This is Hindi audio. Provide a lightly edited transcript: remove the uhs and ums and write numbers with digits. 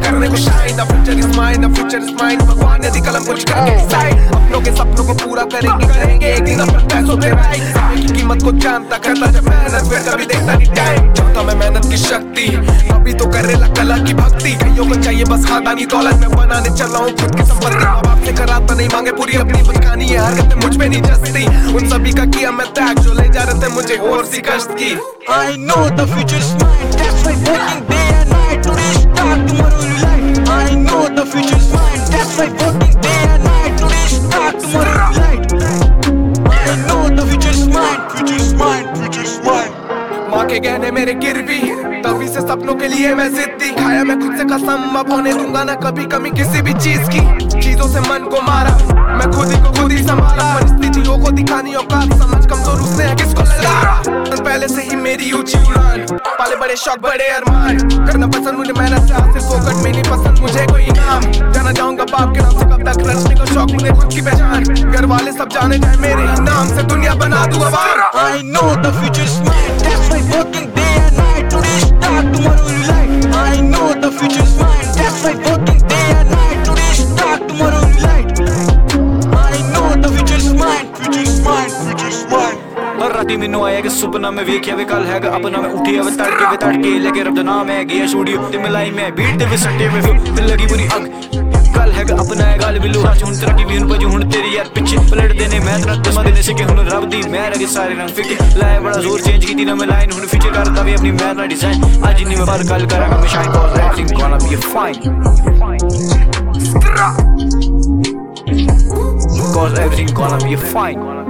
करने को shine, the future is mine, the future is mine. भगवान ने दी कलम कुछ करके डिसाइड, अपनों के सपनों को पूरा करेंगे एक दिन अपने पैसों पे राइड। समय की कीमत को जानता करता जब मेहनत, फिर कभी देखता नहीं टाइम। चाहता मैं मेहनत की शक्ति, अभी तो करेला कला की भक्ति। कईयों को चाहिए बस खानदानी दौलत, मैं बनाने चल रहा हूँ खुद की संपत्ति। माँ बाप से कराता नहीं मांगे पूरी अपनी बचकानी है, हरकतें मुझ पे नहीं जचती। उन सभी का किया मैं त्याग जो ले जा रहे थे मुझे और सी कष्ट की। I know the future is mine, that's why working day and night. Today start, tomorrow you light. I know the future is mine, that's why working day and night. Today start, tomorrow you light. I know the future is mine, future is mine, future is mine. माँ के गहने मेरे गिरवी, तभी से सपनों के लिए मैं जिद्दी। खाया मैं खुद से कसम, अब होने दूंगा ना कभी कमी किसी भी चीज की। चीजों से मन को मारा, मैं खुद ही को खुद ही संभाला। परिस्थितियों को दिखानी औकात, समझ कमजोर उसने है किसको लगा। पहले से ही मेरी ऊंची उड़ान, पाले बड़े शौक बड़े अरमान। करना पसंद मुझे मेहनत से, हाथ से फोकट में नहीं पसंद मुझे कोई इनाम। जाना चाहूंगा बाप के नाम से कब तक, रचने का शौक मुझे खुद की पहचान। घर वाले सब जाने जाए मेरे ही नाम से, दुनिया बना दूं आवार। I know the future is mine, that's why working day and night. Today start, tomorrow you light. I know the future is mine, that's why working day and night. Today start, tomorrow you light. I know the future is mine, future is mine, future is mine. हर राती मैनू आया कि सुपना मैं वेख्या वे कल हैगा अपना। मैं उठिया वे तड़के लेके रब दा नाम है गया स्टूडियो ते मिलाई मैं बीट ते वे सट्टे वे फिर लगी बुरी अग। कल हैगा अपना है गल बिलू हाच हुन तरक्की भी हुन बजू हुन तेरी यार पिछे पलट देने मैं तेरा तमा देने से के हुन रब दी मैं रगे सारे रंग फिके लाए बड़ा जोर चेंज कीती ना मैं लाइन हुन फीचर करदा वे अपनी मैं ना डिजाइन। आज नहीं मैं बार कल करांगा मैं shine cause everything gonna be fine, cause everything gonna be fine.